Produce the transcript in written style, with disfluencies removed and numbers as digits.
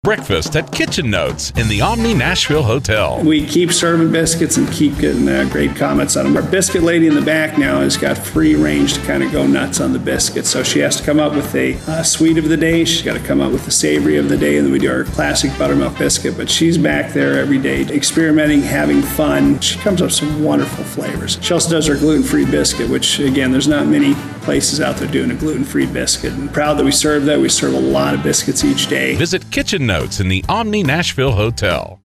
Breakfast at Kitchen Notes in the Omni Nashville Hotel. We keep serving biscuits and keep getting great comments on them. Our biscuit lady in the back now has got free range to kind of go nuts on the biscuits. So she has to come up with a sweet of the day. She's got to come up with the savory of the day. And then we do our classic buttermilk biscuit. But she's back there every day experimenting, having fun. She comes up with some wonderful flavors. She also does our gluten-free biscuit, which, again, there's not many places out there doing a gluten-free biscuit. And proud that we serve that. We serve a lot of biscuits each day. Visit Kitchen Notes in the Omni Nashville Hotel.